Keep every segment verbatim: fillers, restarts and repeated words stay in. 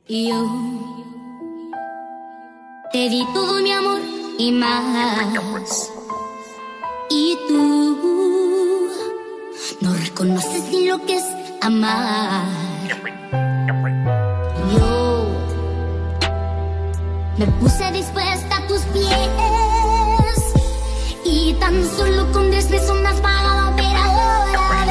Yo te di todo mi amor y más. Y tú no reconoces ni lo que es amar. Yo me puse dispuesta a tus pies y tan solo con tres besos me has pagado, pero ahora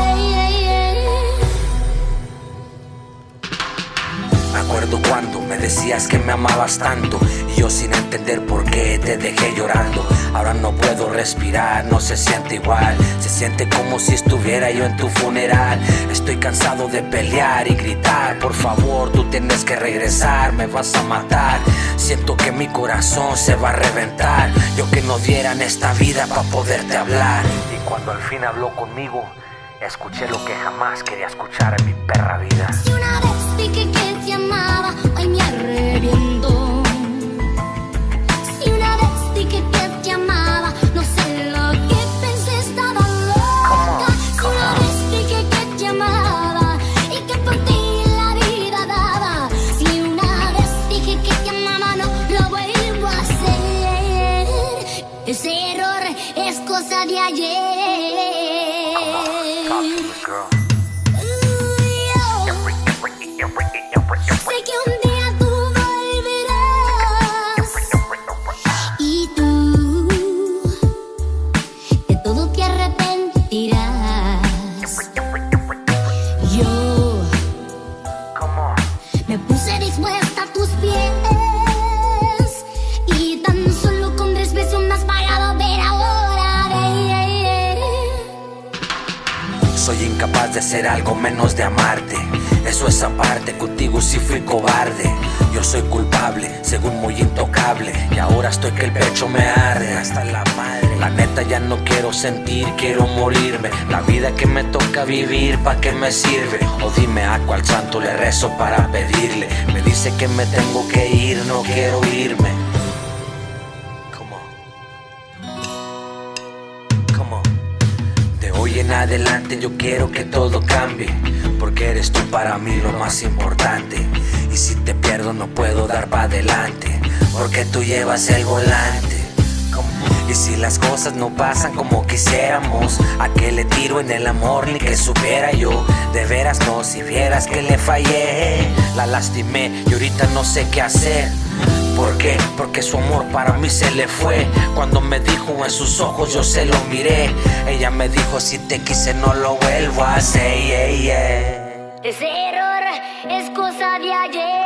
me acuerdo cuando me decías que me amabas tanto y yo sin entender por qué te dejé llorando. Ahora no puedo respirar, no se siente igual. Se siente como si estuviera yo en tu funeral. Estoy cansado de pelear y gritar. Por favor, tú tienes que regresar, me vas a matar. Siento que mi corazón se va a reventar. Yo que no diera en esta vida para poderte hablar. Y cuando al fin habló conmigo, escuché lo que jamás quería escuchar en mi perra vida. Si una vez dije que te amaba, hoy me arrepiento. Si una vez dije que te amaba, no sé lo que pensé, estaba loca. Si una vez dije que te amaba y que por ti la vida daba. Si una vez dije que te amaba, no lo vuelvo a hacer. Ese error es cosa de ayer. Sé que un día tú volverás y tú de todo te arrepentirás. Yo me puse dispuesta a tus pies y tan solo con tres besos me has pagado, pero ahora ve. Soy incapaz de hacer algo menos de amarte. Eso es aparte, contigo sí fui cobarde. Yo soy culpable, según muy intocable. Y ahora estoy que el pecho me arde hasta la madre. La neta ya no quiero sentir, quiero morirme. La vida que me toca vivir, ¿pa' qué me sirve? O dime a cuál santo le rezo para pedirle. Me dice que me tengo que ir, no quiero irme. ¿Cómo? ¿Cómo? De hoy en adelante yo quiero que todo cambie, porque eres tú para mí lo más importante. Y si te pierdo no puedo dar para adelante, porque tú llevas el volante. Y si las cosas no pasan como quisiéramos, ¿a qué le tiro en el amor ni que supiera yo? De veras no, si vieras que le fallé. La lastimé y ahorita no sé qué hacer. ¿Por qué? Porque su amor para mí se le fue. Cuando me dijo en sus ojos yo se lo miré. Ella me dijo si te quise no lo vuelvo a hacer. Yeah, yeah. Ese error es cosa de ayer.